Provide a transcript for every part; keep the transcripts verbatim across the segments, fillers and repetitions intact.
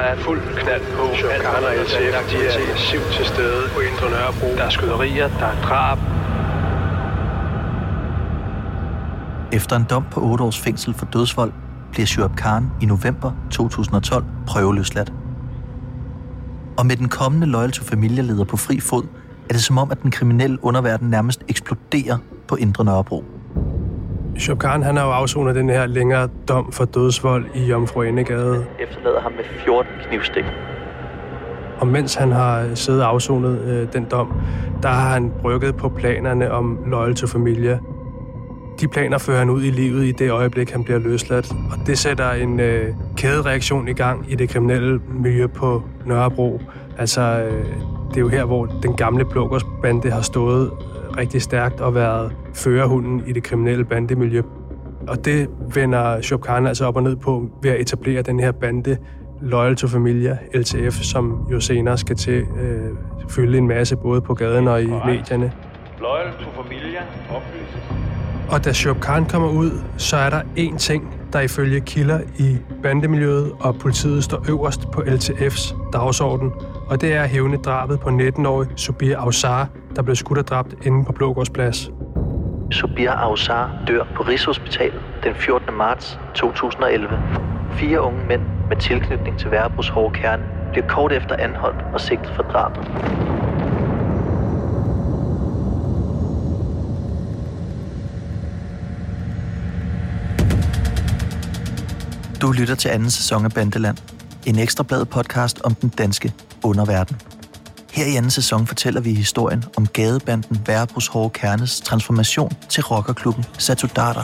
er fuld knald på. Shuaib Khan og L T F, de er massivt til stede på Indre Nørrebro. Der er skyderier, der er drab. Efter en dom på otte års fængsel for dødsvold, bliver Shuaib Khan i november to tusind og tolv prøveløsladt. Og med den kommende Loyal To Familia-leder på fri fod, er det som om, at den kriminelle underverden nærmest eksploderer på Indre Nørrebro. Shuaib Khan, han har jo afsonet den her længere dom for dødsvold i Jomfru Ane Gade. Efterlader ham med fjorten knivstik. Og mens han har siddet og afsonet øh, den dom, der har han brygget på planerne om Loyal To Familia. De planer fører han ud i livet i det øjeblik, han bliver løsladt. Og det sætter en øh, kædereaktion i gang i det kriminelle miljø på Nørrebro. Altså, øh, det er jo her, hvor den gamle Blågårdsbande har stået rigtig stærkt og været førerhunden i det kriminelle bandemiljø. Og det vender Shuaib Khan altså op og ned på ved at etablere den her bande Loyal To Familia, L T F, som jo senere skal til øh, fylde en masse både på gaden og i medierne. Loyal To Familia oplyses. Og da Shuaib Khan kommer ud, så er der én ting, der ifølge kilder i bandemiljøet og politiet står øverst på L T F's dagsorden, og det er at hævne drabet på nitten-årig Subir Awsar, der blev skudt og dræbt inde på Blågårdsplads. Subir Awsar dør på Rigshospitalet den fjortende marts to tusind og elleve. Fire unge mænd med tilknytning til Værebros hårde kerne bliver kort efter anholdt og sigtet for drabet. Du lytter til anden sæson af Bandeland, en Ekstrabladet podcast om den danske underverden. Her i anden sæson fortæller vi historien om gadebanden Værebros hårde kernes transformation til rockerklubben Satudarah.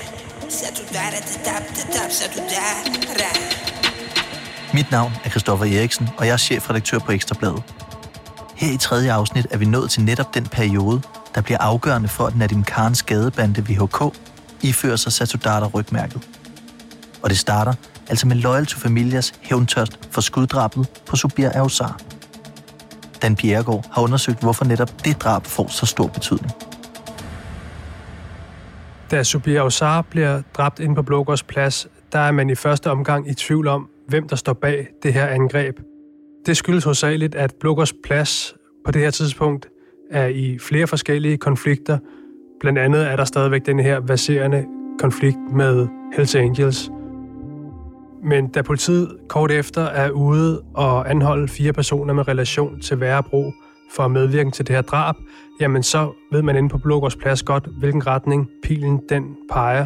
Mit navn er Christoffer Eriksen, og jeg er chefredaktør på Ekstrabladet. Her i tredje afsnit er vi nået til netop den periode, der bliver afgørende for, at Nadim Khans gadebande V H K ifører sig Satudarah-rygmærket. Og det starter altså med Loyal To Familias hævntørst for skuddrabet på Subir Awsar. Dan Bjerregaard har undersøgt, hvorfor netop det drab får så stor betydning. Da Subir Awsar bliver dræbt inde på Blågårdsplads, der er man i første omgang i tvivl om, hvem der står bag det her angreb. Det skyldes hovedsageligt, at Blågårdsplads på det her tidspunkt er i flere forskellige konflikter. Blandt andet er der stadigvæk den her verserende konflikt med Hells Angels. Men da politiet kort efter er ude og anholde fire personer med relation til Værebro for medvirken til det her drab, jamen så ved man inde på Blågårdsplads godt, hvilken retning pilen den peger.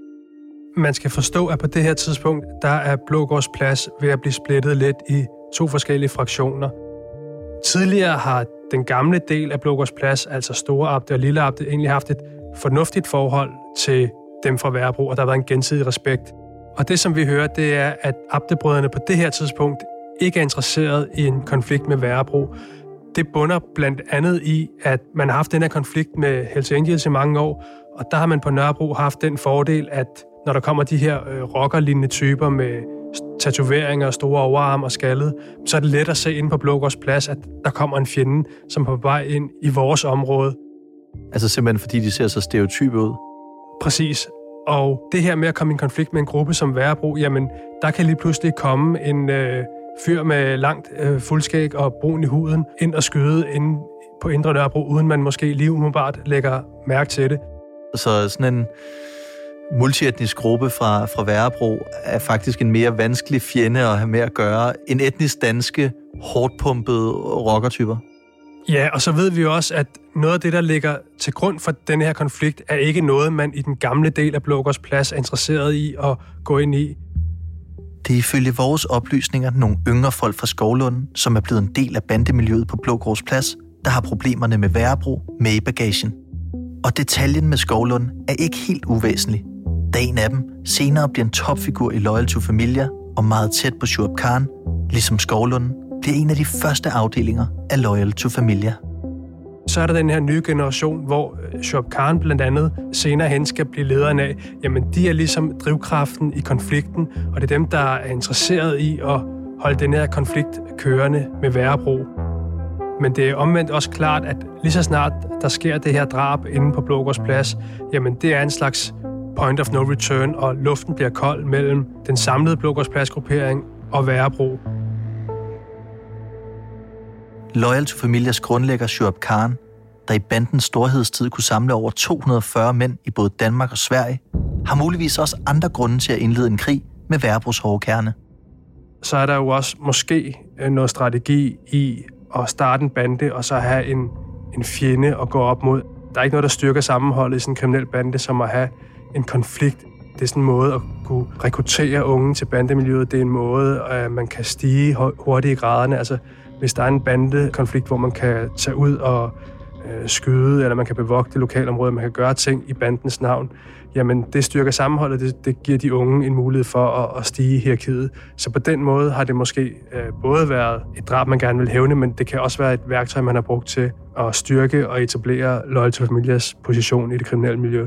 Man skal forstå, at på det her tidspunkt, der er Blågårdsplads ved at blive splittet lidt i to forskellige fraktioner. Tidligere har den gamle del af Blågårdsplads, altså Store Abte og Lille Abte, egentlig haft et fornuftigt forhold til dem fra Værebro, og der har været en gensidig respekt. Og det, som vi hører, det er, at Abtebrødrene på det her tidspunkt ikke er interesseret i en konflikt med Værebro. Det bunder blandt andet i, at man har haft den her konflikt med Hells Angels i mange år, og der har man på Nørrebro haft den fordel, at når der kommer de her øh, rockerlignende typer med tatoveringer og store overarm og skaldet, så er det let at se inde på Blågårdsplads, at der kommer en fjende, som er på vej ind i vores område. Altså simpelthen fordi de ser så stereotype ud? Præcis. Og det her med at komme i en konflikt med en gruppe som Værebro, jamen der kan lige pludselig komme en øh, fyr med langt øh, fuldskæg og brun i huden ind og skyde inde på Indre Nørrebro, uden man måske lige umiddelbart lægger mærke til det. Så sådan en multietnisk gruppe fra, fra Værebro er faktisk en mere vanskelig fjende at have med at gøre end etnisk danske, hårdt pumpede rockertyper. Ja, og så ved vi jo også, at noget af det, der ligger til grund for denne her konflikt, er ikke noget, man i den gamle del af Blågårdsplads er interesseret i at gå ind i. Det er ifølge vores oplysninger nogle yngre folk fra Skovlunden, som er blevet en del af bandemiljøet på Blågårdsplads, der har problemerne med Værebro med i bagagen. Og detaljen med Skovlunden er ikke helt uvæsentlig, da en af dem senere bliver en topfigur i Loyal To Familia og meget tæt på Shuaib Khan, ligesom Skovlunden bliver en af de første afdelinger af Loyal To Familia. Så er der den her nye generation, hvor Shuaib Khan blandt andet senere hen skal blive lederen af. Jamen, de er ligesom drivkraften i konflikten, og det er dem, der er interesseret i at holde den her konflikt kørende med Værebro. Men det er omvendt også klart, at lige så snart der sker det her drab inde på Blågårdsplads, jamen det er en slags point of no return, og luften bliver kold mellem den samlede Blågårdspladsgruppering og Værebro. Loyal to Familias grundlægger Shuaib Khan, der i bandens storhedstid kunne samle over to hundrede og fyrre mænd i både Danmark og Sverige, har muligvis også andre grunde til at indlede en krig med Værebros hårde kerne. Så er der jo også måske noget strategi i at starte en bande og så have en, en fjende at gå op mod. Der er ikke noget, der styrker sammenholdet i sådan en kriminel bande, som at have en konflikt. Det er sådan en måde at kunne rekruttere unge til bandemiljøet. Det er en måde, at man kan stige hurtigt i graderne. Altså, hvis der er en bandekonflikt, hvor man kan tage ud og øh, skyde, eller man kan bevogte det lokalområde, man kan gøre ting i bandens navn, jamen det styrker sammenholdet, det, det giver de unge en mulighed for at, at stige i hierarkiet. Så på den måde har det måske øh, både været et drab, man gerne vil hævne, men det kan også være et værktøj, man har brugt til at styrke og etablere Loyal to Familias position i det kriminelle miljø.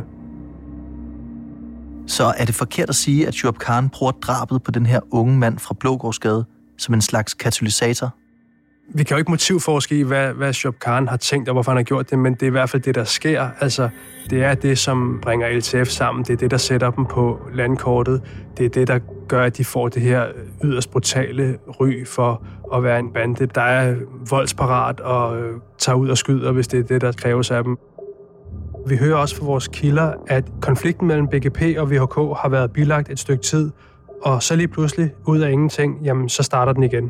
Så er det forkert at sige, at Shuaib Khan bruger drabet på den her unge mand fra Blågårdsgade som en slags katalysator? Vi kan jo ikke motivforske i, hvad, hvad Shuaib Khan har tænkt, og hvorfor han har gjort det, men det er i hvert fald det, der sker. Altså, det er det, som bringer L T F sammen. Det er det, der sætter dem på landkortet. Det er det, der gør, at de får det her yderst brutale ry for at være en bande, der er voldsparat og øh, tager ud og skyder, hvis det er det, der kræves af dem. Vi hører også fra vores kilder, at konflikten mellem B G P og V H K har været bilagt et stykke tid, og så lige pludselig, ud af ingenting, jamen så starter den igen.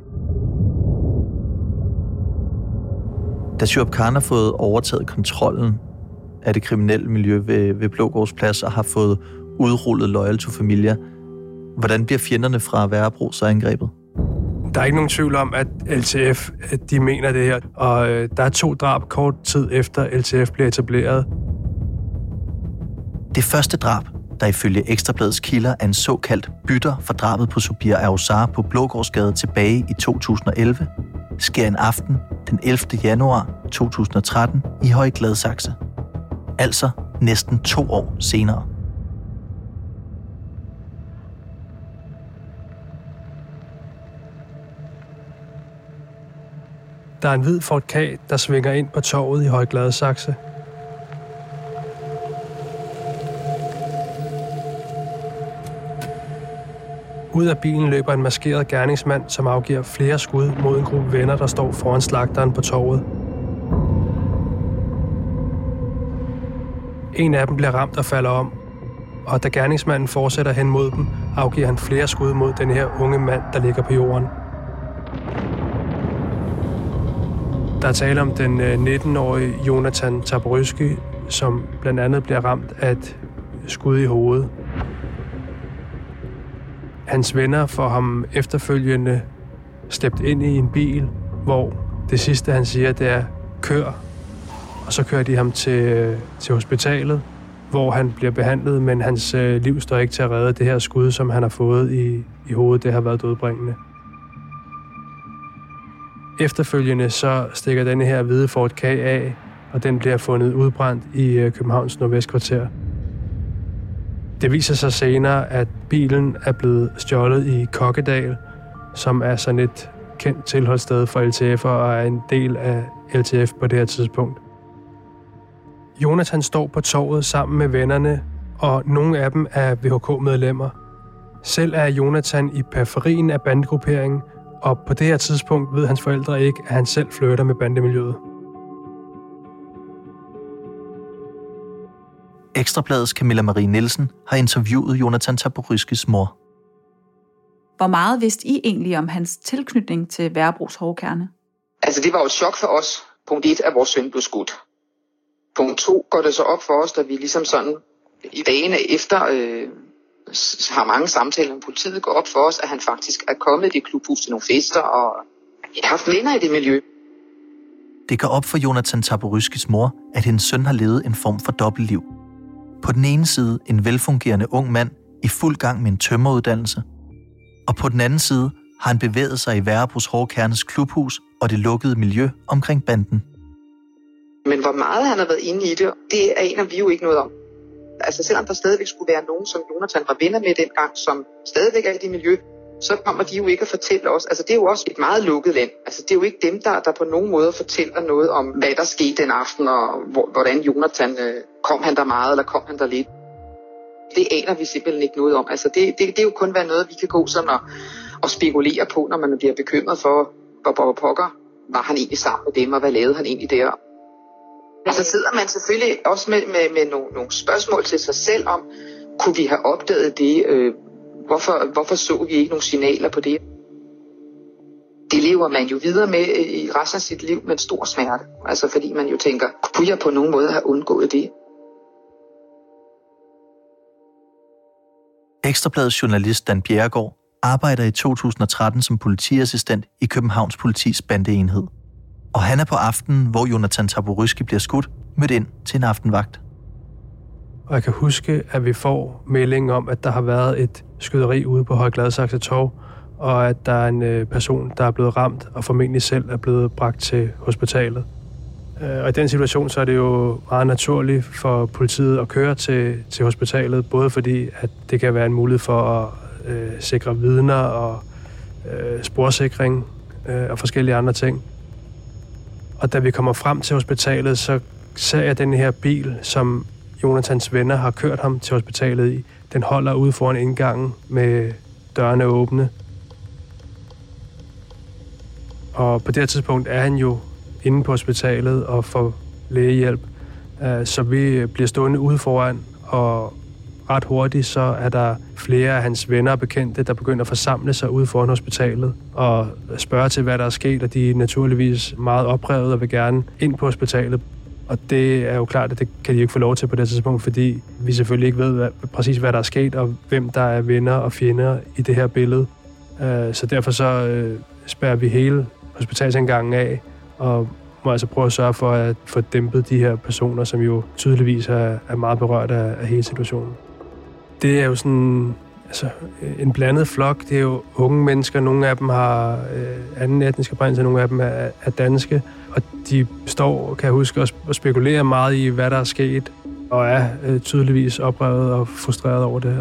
Da Shuaib Khan har fået overtaget kontrollen af det kriminelle miljø ved, ved Blågårdsplads og har fået udrullet Loyal to Familia, hvordan bliver fjenderne fra Værebros så angrebet? Der er ikke nogen tvivl om, at L T F de mener det her, og øh, der er to drab kort tid efter L T F bliver etableret. Det første drab, der ifølge Ekstrabladets kilder er en såkaldt bytter for drabet på Subir Aosar på Blågårdsgade tilbage i to tusind og elleve, sker en aften den ellevte januar to tusind og tretten i Høje Gladsaxe. Altså næsten to år senere. Der er en hvid Ford Ka, der svinger ind på torvet i Høje Gladsaxe. Ud af bilen løber en maskeret gerningsmand, som afgiver flere skud mod en gruppe venner, der står foran slagteren på torvet. En af dem bliver ramt og falder om, og da gerningsmanden fortsætter hen mod dem, afgiver han flere skud mod den her unge mand, der ligger på jorden. Der er tale om den nitten-årige Jonathan Taborysky, som blandt andet bliver ramt af et skud i hovedet. Hans venner får ham efterfølgende slæbt ind i en bil, hvor det sidste, han siger, det er kør. Og så kører de ham til, til hospitalet, hvor han bliver behandlet, men hans øh, liv står ikke til at redde det her skud, som han har fået i, i hovedet. Det har været dødbringende. Efterfølgende så stikker denne her hvide Ford Ka af, og den bliver fundet udbrændt i øh, Københavns Nordvestkvarter. Det viser sig senere, at bilen er blevet stjålet i Kokkedal, som er sådan et kendt tilholdssted for L T F'er og er en del af L T F på det her tidspunkt. Jonathan står på torvet sammen med vennerne, og nogle af dem er V H K-medlemmer. Selv er Jonathan i periferien af bandegrupperingen, og på det her tidspunkt ved hans forældre ikke, at han selv flirter med bandemiljøet. Ekstrabladets Camilla Marie Nielsen har interviewet Jonathan Taboryskys mor. Hvor meget vidste I egentlig om hans tilknytning til Værebros hårde kerne? Altså det var jo et chok for os. Punkt et, at vores søn blev skudt. Punkt to går det så op for os, da vi ligesom sådan i dagene efter øh, har mange samtaler med politiet, går op for os, at han faktisk er kommet i det klubhus til nogle fester, og jeg har haft venner i det miljø. Det går op for Jonathan Taboryskys mor, at hendes søn har levet en form for dobbeltliv. På den ene side en velfungerende ung mand i fuld gang med en tømreruddannelse, og på den anden side har han bevæget sig i Værebros hårde kernes klubhus og det lukkede miljø omkring banden. Men hvor meget han har været inde i det, det aner vi jo ikke noget om. Altså selvom der stadigvæk skulle være nogen, som Jonathan var venner med dengang, som stadigvæk er i det miljø, så kommer de jo ikke at fortælle os. Altså det er jo også et meget lukket land. Altså det er jo ikke dem, der, der på nogen måde fortæller noget om, hvad der skete den aften, og hvor, hvordan Jonathan, øh, kom han der meget, eller kom han der lidt. Det aner vi simpelthen ikke noget om. Altså det, det, det er jo kun være noget, vi kan gå sådan og, og spekulere på, når man bliver bekymret for, hvor, hvor pokker var han egentlig sammen med dem, og hvad lavede han egentlig der? Og så sidder man selvfølgelig også med, med, med nogle, nogle spørgsmål til sig selv om, kunne vi have opdaget det? Øh, hvorfor, hvorfor så vi ikke nogle signaler på det? Det lever man jo videre med i resten af sit liv med en stor smerte. Altså fordi man jo tænker, kunne jeg på nogen måde have undgået det? Ekstrabladets journalist Dan Bjerregaard arbejder i to tusind og tretten som politiassistent i Københavns Politis bandeenhed. Og han er på aftenen, hvor Jonathan Taborysky bliver skudt, mødt ind til en aftenvagt. Og jeg kan huske, at vi får melding om, at der har været et skyderi ude på Høje Gladsaxe Torv, og at der er en person, der er blevet ramt, og formentlig selv er blevet bragt til hospitalet. Og i den situation, så er det jo meget naturligt for politiet at køre til, til hospitalet, både fordi, at det kan være en mulighed for at øh, sikre vidner og øh, sporsikring øh, og forskellige andre ting. Og da vi kommer frem til hospitalet, så ser jeg den her bil, som Jonathans venner har kørt ham til hospitalet i. Den holder ude foran indgangen med dørene åbne. Og på det her tidspunkt er han jo inde på hospitalet og får lægehjælp. Så vi bliver stående ude foran, og ret hurtigt så er der flere af hans venner og bekendte, der begynder at forsamle sig ude foran hospitalet og spørge til, hvad der er sket, og de er naturligvis meget oprevet og vil gerne ind på hospitalet. Og det er jo klart, at det kan de ikke få lov til på det tidspunkt, fordi vi selvfølgelig ikke ved hvad, præcis, hvad der er sket, og hvem der er venner og fjender i det her billede. Så derfor så spærrer vi hele hospitalsindgangen af, og må altså prøve at sørge for at få dæmpet de her personer, som jo tydeligvis er, er meget berørt af, af hele situationen. Det er jo sådan altså, en blandet flok. Det er jo unge mennesker. Nogle af dem har øh, anden etnisk oprindelse, nogle af dem er, er danske. Og de står, kan jeg huske, og, og spekulerer meget i, hvad der er sket, og er øh, tydeligvis oprevet og frustreret over det her.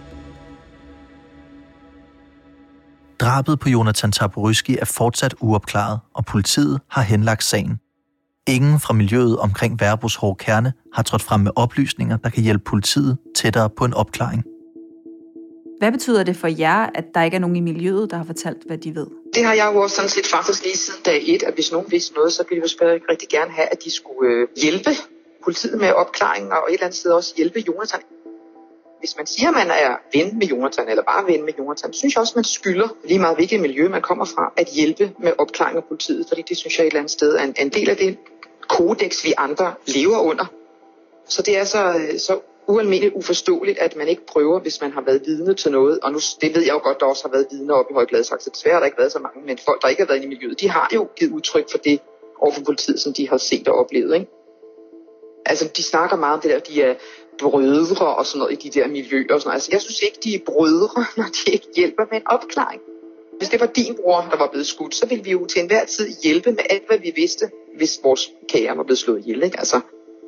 Drabet på Jonathan Taborysky er fortsat uopklaret, og politiet har henlagt sagen. Ingen fra miljøet omkring Værebros hårde kerne har trådt frem med oplysninger, der kan hjælpe politiet tættere på en opklaring. Hvad betyder det for jer, at der ikke er nogen i miljøet, der har fortalt, hvad de ved? Det har jeg jo også sådan set faktisk lige siden dag et, at hvis nogen vidste noget, så ville jeg jo rigtig gerne have, at de skulle øh, hjælpe politiet med opklaringen, og et eller andet sted også hjælpe Jonathan. Hvis man siger, at man er ven med Jonathan, eller bare ven med Jonathan, synes jeg også, at man skylder lige meget hvilket miljø man kommer fra, at hjælpe med opklaring af politiet, fordi det synes jeg et eller andet sted er en, en del af det kodex, vi andre lever under. Så det er så, så ualmindeligt uforståeligt, at man ikke prøver, hvis man har været vidne til noget, og nu, det ved jeg jo godt, der også har været vidner oppe i Høje Gladsaxe. Desværre har der ikke været så mange, men folk, der ikke har været i miljøet, de har jo givet udtryk for det overfor politiet, som de har set og oplevet, ikke? Altså, de snakker meget om det der, de er brødre og sådan noget i de der miljøer og sådan noget. Altså, jeg synes ikke, de er brødre, når de ikke hjælper med en opklaring. Hvis det var din bror, der var blevet skudt, så ville vi jo til enhver tid hjælpe med alt, hvad vi vidste, hvis vores kære var blevet slået ihjel, ikke? Altså.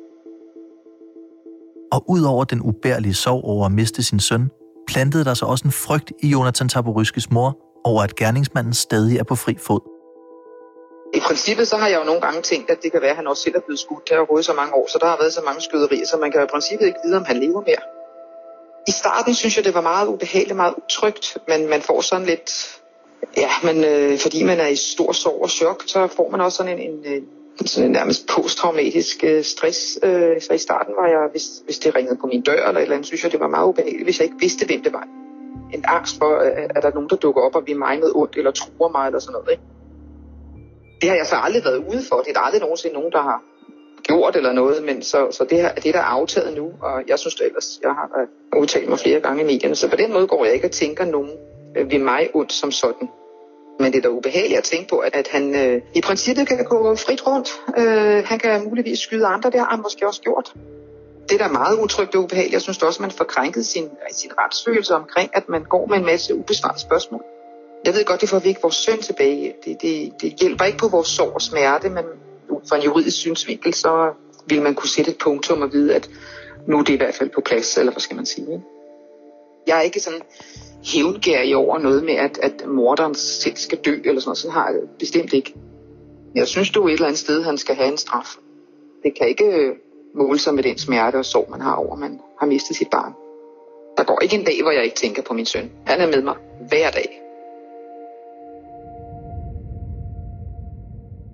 Og ud over den ubærlige sorg over at miste sin søn, plantede der sig også en frygt i Jonathan Taboryskys mor over, at gerningsmanden stadig er på fri fod. I princippet så har jeg jo nogle gange tænkt, at det kan være, at han også selv er blevet skudt. Der har gået så mange år, så der har været så mange skyderier, så man kan jo i princippet ikke vide, om han lever mere. I starten synes jeg, det var meget ubehageligt, meget utrygt, men man får sådan lidt... Ja, men øh, fordi man er i stor sorg og chok, så får man også sådan en, en, en, sådan en nærmest posttraumatisk øh, stress. Øh, så i starten var jeg, hvis, hvis det ringede på min dør eller et eller andet, synes jeg, det var meget ubehageligt, hvis jeg ikke vidste, hvem det var. En angst for, at, at der er nogen, der dukker op og vil mig noget ondt, eller truer mig, eller sådan noget, ikke? Det har jeg så aldrig været ude for. Det er aldrig nogensinde nogen, der har gjort eller noget, men så, så det, her, det der er aftaget nu, og jeg synes det ellers, jeg har udtalt mig flere gange i medierne, så på den måde går jeg ikke og tænker nogen øh, ved mig ondt som sådan. Men det er da ubehageligt at tænke på, at, at han øh, i princippet kan gå frit rundt. Øh, han kan muligvis skyde andre, der har han måske også gjort. Det er da meget utrygt og ubehageligt. Jeg synes også, at man får krænket sin, sin retsfølelse omkring, at man går med en masse ubesvarede spørgsmål. Jeg ved godt, det får vi ikke vores søn tilbage. Det, det, det hjælper ikke på vores sorg og smerte, men fra en juridisk synsvinkel, så vil man kunne sætte et punktum og vide, at nu er det i hvert fald på plads, eller hvad skal man sige. Jeg er ikke sådan hævngærig over noget med, at, at morderen selv skal dø, eller sådan noget. Sådan har jeg bestemt ikke. Jeg synes du et eller andet sted, han skal have en straf. Det kan ikke måle sig med den smerte og sorg, man har over, man har mistet sit barn. Der går ikke en dag, hvor jeg ikke tænker på min søn. Han er med mig hver dag.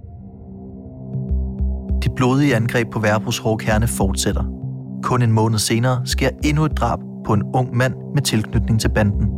blodige angreb på Værebros Hårde Kerne fortsætter. Kun en måned senere sker endnu et drab på en ung mand med tilknytning til banden.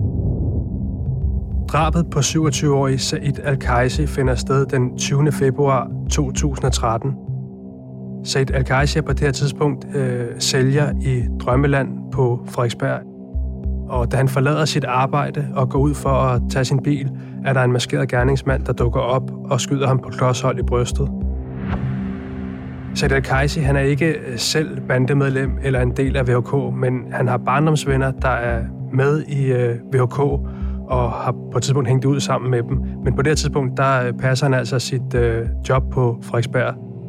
Drabet på syvogtyve-årige Said Al-Kaisi finder sted den tyvende februar to tusind og tretten. Said Al-Kaisi er på det her tidspunkt øh, sælger i Drømmeland på Frederiksberg. Og da han forlader sit arbejde og går ud for at tage sin bil, er der en maskeret gerningsmand, der dukker op og skyder ham på klodshold i brystet. Said Al-Kaisi, han er ikke selv bandemedlem eller en del af V H K, men han har barndomsvenner, der er med i øh, V H K og har på et tidspunkt hængt ud sammen med dem. Men på det her tidspunkt, der passer han altså sit øh, job på Frederiksberg.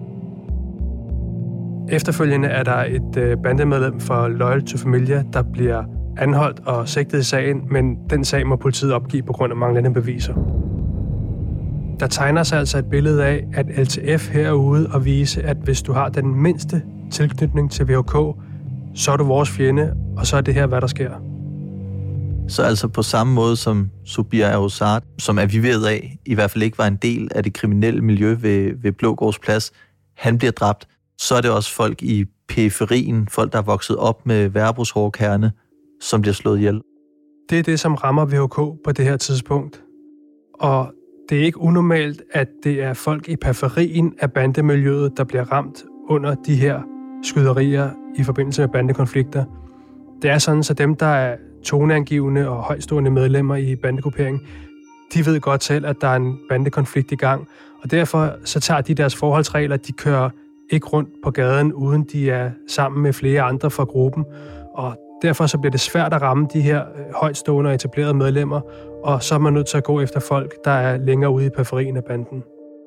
Efterfølgende er der et øh, bandemedlem for Loyal to Familia, der bliver anholdt og sigtet i sagen, men den sag må politiet opgive på grund af manglende beviser. Der tegner sig altså et billede af, at L T F her er ude og vise, at hvis du har den mindste tilknytning til V H K, så er du vores fjende, og så er det her, hvad der sker. Så altså på samme måde som Subir Aoussat, som er vi ved af, i hvert fald ikke var en del af det kriminelle miljø ved, ved Blågårds Plads, han bliver dræbt, så er det også folk i periferien, folk der er vokset op med Værebros Hårde Kerne, som bliver slået ihjel. Det er det, som rammer V H K på det her tidspunkt. Og det er ikke unormalt, at det er folk i periferien af bandemiljøet, der bliver ramt under de her skyderier i forbindelse med bandekonflikter. Det er sådan, så dem, der er toneangivende og højtstående medlemmer i bandegrupperingen, de ved godt selv, at der er en bandekonflikt i gang, og derfor så tager de deres forholdsregler, de kører ikke rundt på gaden, uden de er sammen med flere andre fra gruppen, og derfor så bliver det svært at ramme de her højtstående og etablerede medlemmer, og så er man nødt til at gå efter folk, der er længere ude i periferien af banden.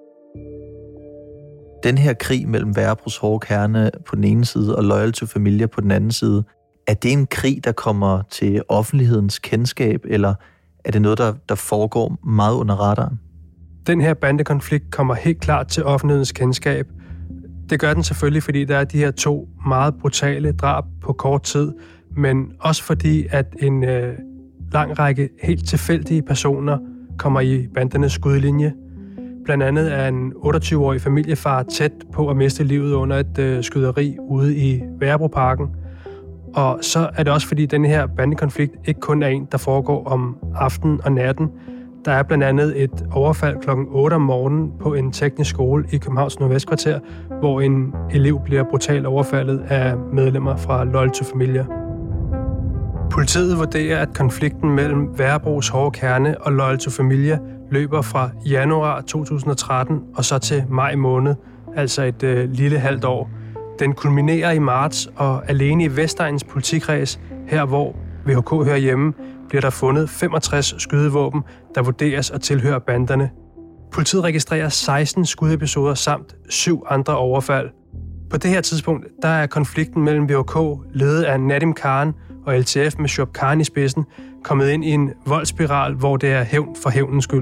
Den her krig mellem Værebros Hårde Kerne på den ene side og Loyal to Familia på den anden side, er det en krig, der kommer til offentlighedens kendskab, eller er det noget, der, der foregår meget under radaren? Den her bandekonflikt kommer helt klart til offentlighedens kendskab. Det gør den selvfølgelig, fordi der er de her to meget brutale drab på kort tid, men også fordi, at en øh, lang række helt tilfældige personer kommer i bandernes skudlinje. Blandt andet er en otteogtyve-årig familiefar tæt på at miste livet under et øh, skyderi ude i Værebroparken. Og så er det også fordi, denne her bandekonflikt ikke kun er en, der foregår om aftenen og natten. Der er blandt andet et overfald klokken otte om morgenen på en teknisk skole i Københavns Nordvestkvarter, hvor en elev bliver brutalt overfaldet af medlemmer fra Loyal to Familia. Politiet vurderer, at konflikten mellem Værebros Hårde Kerne og Loyal to Familia løber fra januar to tusind og tretten og så til maj måned, altså et øh, lille halvt år. Den kulminerer i marts, og alene i Vestegnens politikreds, her hvor V H K hører hjemme, bliver der fundet femogtres skydevåben, der vurderes at tilhøre banderne. Politiet registrerer seksten skudepisoder samt syv andre overfald. På det her tidspunkt, der er konflikten mellem V H K, ledet af Nadim Khan, og L T F med Shuaib Khan i spidsen, kommet ind i en voldsspiral, hvor det er hævn for hævnens skyld.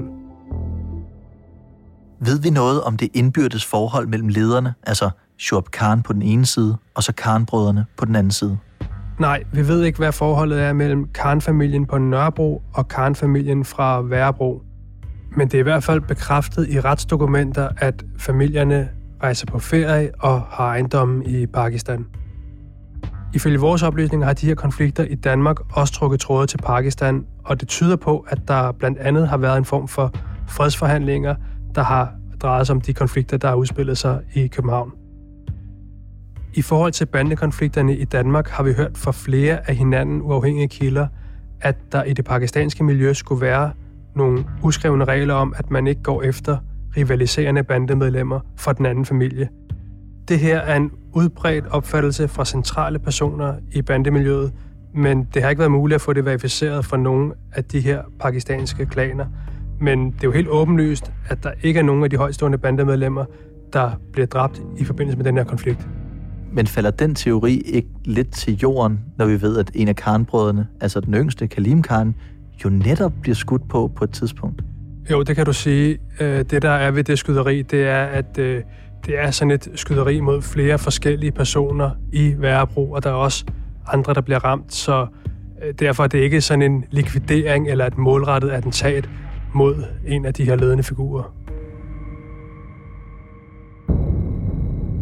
Ved vi noget om det indbyrdes forhold mellem lederne, altså Shuaib Khan på den ene side, og så Khan-brødrene på den anden side? Nej, vi ved ikke, hvad forholdet er mellem Khan-familien på Nørrebro og Khan-familien fra Værebro. Men det er i hvert fald bekræftet i retsdokumenter, at familierne rejser på ferie og har ejendommen i Pakistan. Ifølge vores oplysninger har de her konflikter i Danmark også trukket tråde til Pakistan, og det tyder på, at der blandt andet har været en form for fredsforhandlinger, der har drejet sig om de konflikter, der har udspillet sig i København. I forhold til bandekonflikterne i Danmark har vi hørt fra flere af hinanden uafhængige kilder, at der i det pakistanske miljø skulle være nogle uskrevne regler om, at man ikke går efter rivaliserende bandemedlemmer fra den anden familie. Det her er en udbredt opfattelse fra centrale personer i bandemiljøet, men det har ikke været muligt at få det verificeret fra nogen af de her pakistanske klaner. Men det er jo helt åbenlyst, at der ikke er nogen af de højtstående bandemedlemmer, der bliver dræbt i forbindelse med den her konflikt. Men falder den teori ikke lidt til jorden, når vi ved, at en af Khan-brødrene, altså den yngste, Kalim Khan, jo netop bliver skudt på på et tidspunkt? Jo, det kan du sige. Det, der er ved det skyderi, det er, at det er sådan et skyderi mod flere forskellige personer i Værebro, og der er også andre, der bliver ramt, så derfor er det ikke sådan en likvidering eller et målrettet attentat mod en af de her ledende figurer.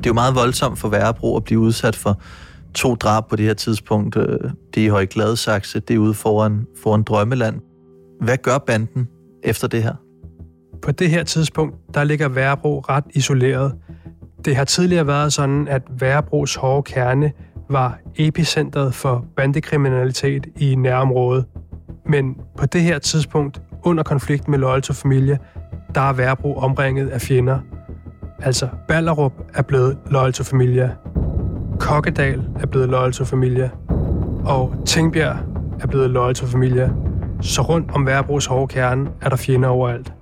Det er jo meget voldsomt for Værebro at blive udsat for to drab på det her tidspunkt. Det er i Høje-Gladsaxe, det er ude foran, foran Drømmeland. Hvad gør banden efter det her? På det her tidspunkt, der ligger Værebro ret isoleret. Det har tidligere været sådan, at Værebros hårde kerne var epicentret for bandekriminalitet i nærområdet. Men på det her tidspunkt, under konflikten med Loyal to Familia, der er Værebro omringet af fjender. Altså, Ballerup er blevet Loyal to Familia. Kokkedal er blevet Loyal to Familia. Og Tingbjerg er blevet Loyal to Familia. Så rundt om Værebros hårde kerne er der fjender overalt.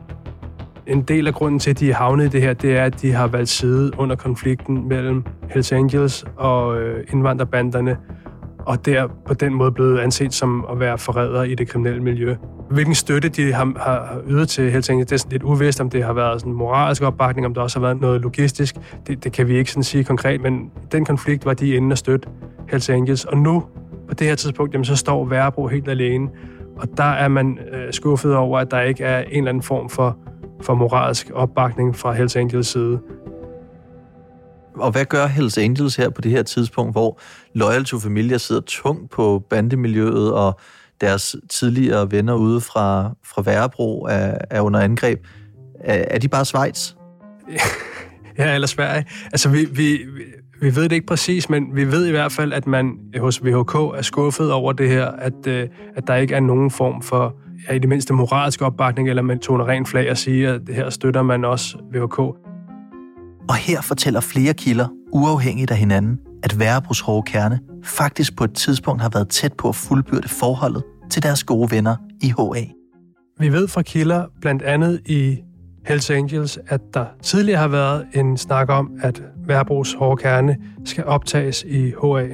En del af grunden til, at de er havnet i det her, det er, at de har valgt side under konflikten mellem Hells Angels og øh, indvandrerbanderne, og der på den måde blevet anset som at være forrædere i det kriminelle miljø. Hvilken støtte de har, har ydet til Hells Angels, det er sådan lidt uvist, om det har været sådan moralsk opbakning, om der også har været noget logistisk. Det, det kan vi ikke sådan sige konkret, men den konflikt var de inde og støtte Hells Angels. Og nu, på det her tidspunkt, jamen, så står Værebro helt alene, og der er man øh, skuffet over, at der ikke er en eller anden form for for moralsk opbakning fra Hells Angels side. Og hvad gør Hells Angels her på det her tidspunkt, hvor Loyal to Familia sidder tungt på bandemiljøet, og deres tidligere venner ude fra, fra Værebro er, er under angreb? Er, er de bare Schweiz? Ja, eller Sverige. Altså, vi, vi, vi ved det ikke præcis, men vi ved i hvert fald, at man hos V H K er skuffet over det her, at, at der ikke er nogen form for ja, i det mindste moralsk opbakning, eller man toner rent flag og siger, at det her støtter man også V H K. Og her fortæller flere kilder, uafhængigt af hinanden, at Værebros hårde kerne faktisk på et tidspunkt har været tæt på at fuldbyrde forholdet til deres gode venner i H A. Vi ved fra kilder, blandt andet i Hells Angels, at der tidligere har været en snak om, at Værebros hårde kerne skal optages i H A.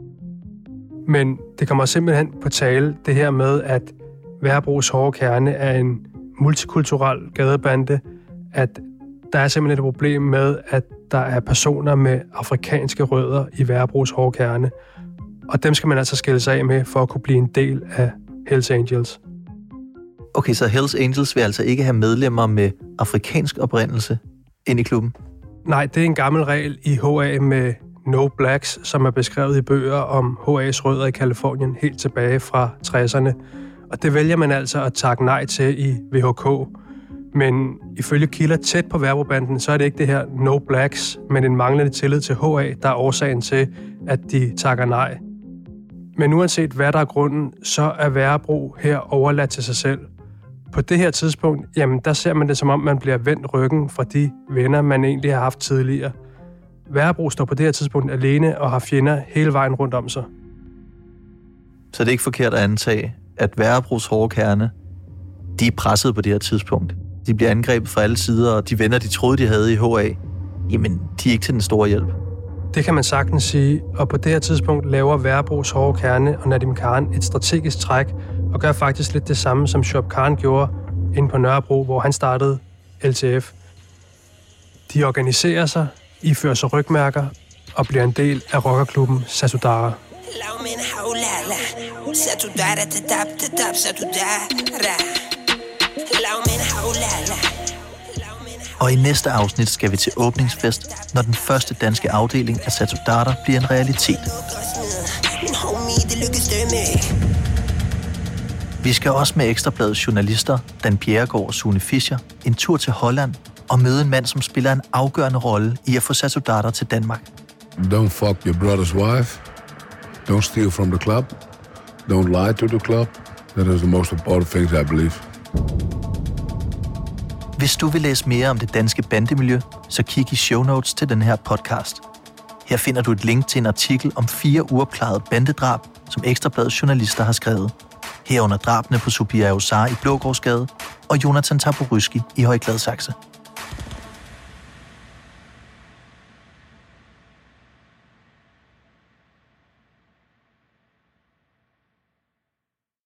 Men det kommer simpelthen på tale, det her med, at Værebros hårde kerne er en multikulturel gadebande, at der er simpelthen et problem med, at der er personer med afrikanske rødder i Værebros hårde kerne, og dem skal man altså skille sig af med for at kunne blive en del af Hells Angels. Okay, så Hells Angels vil altså ikke have medlemmer med afrikansk oprindelse ind i klubben? Nej, det er en gammel regel i H A med No Blacks, som er beskrevet i bøger om H A's rødder i Californien helt tilbage fra tresserne. Og det vælger man altså at takke nej til i V H K. Men ifølge kilder tæt på Værebro-banden, så er det ikke det her No Blacks, men en manglende tillid til H A, der er årsagen til, at de takker nej. Men uanset hvad der er grunden, så er Værebro her overladt til sig selv. På det her tidspunkt, jamen der ser man det som om, man bliver vendt ryggen fra de venner, man egentlig har haft tidligere. Værebro står på det her tidspunkt alene og har fjender hele vejen rundt om sig. Så det er ikke forkert at antage, at Værebros hårde kerne, de er presset på det her tidspunkt. De bliver angrebet fra alle sider, og de venner, de troede, de havde i H A, jamen, de er ikke til den store hjælp. Det kan man sagtens sige, og på det her tidspunkt laver Værebros hårde kerne og Nadim Khan et strategisk træk, og gør faktisk lidt det samme, som Shuaib Khan gjorde inde på Nørrebro, hvor han startede L T F. De organiserer sig, ifører sig rygmærker og bliver en del af rockerklubben Satudara. Og i næste afsnit skal vi til åbningsfest, når den første danske afdeling af Satudara bliver en realitet. Vi skal også med Ekstrabladets journalister, Dan Bjerregaard og Sune Fischer, en tur til Holland og møde en mand, som spiller en afgørende rolle i at få Satudara til Danmark. Don't fuck your brother's wife. Don't steal from the club. Don't lie to the club. That is the most important things, I believe. Hvis du vil læse mere om det danske bandemiljø, så kig i show notes til den her podcast. Her finder du et link til en artikel om fire uopklarede bandedrab, som Ekstrabladets journalister har skrevet. Herunder drabene på Subir Ausar i Blågårdsgade og Jonathan Taborysky i Høje-Gladsaxe.